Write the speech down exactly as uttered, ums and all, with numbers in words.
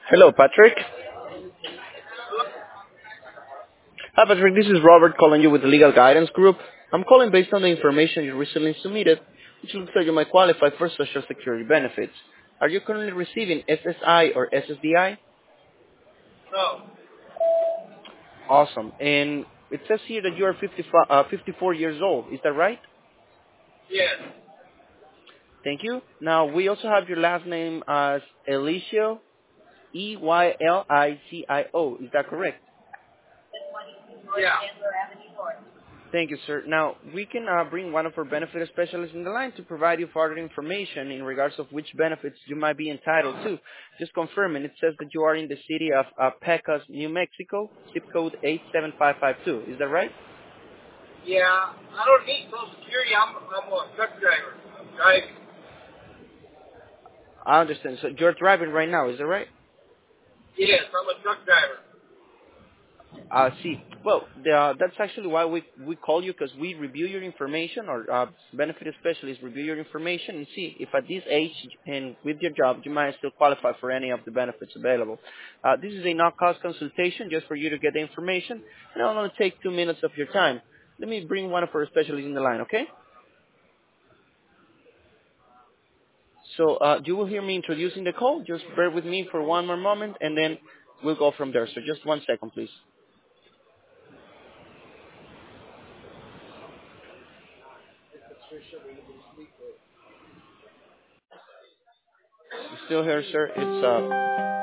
Hello, Patrick. Hi, Patrick. This is Robert calling you with the Legal Guidance Group. I'm calling based on the information you recently submitted, which looks like you might qualify for Social Security benefits. Are you currently receiving S S I or S S D I? No. Awesome. And it says here that you are fifty-five, uh, fifty-four years old. Is that right? Yes. Thank you. Now, we also have your last name as Elicio, E Y L I C I O. Is that correct? Yeah. Thank you, sir. Now, we can uh, bring one of our benefit specialists in the line to provide you further information in regards of which benefits you might be entitled to. Just confirming, it says that you are in the city of uh, Pecos, New Mexico, zip code eight seven five five two. Is that right? Yeah. I don't need Social Security. I'm I'm a truck driver. I'm driving. I understand. So you're driving right now, is that right? Yes, I'm a truck driver. Uh, see, well, the, uh, that's actually why we we call you because we review your information, or uh, benefit specialists review your information and see if at this age and with your job you might still qualify for any of the benefits available. Uh, this is a no-cost consultation just for you to get the information, and it'll only take two minutes of your time. Let me bring one of our specialists in the line, okay? So uh, you will hear me introducing the call. Just bear with me for one more moment, and then we'll go from there. So just one second, please. You still here, sir? It's uh,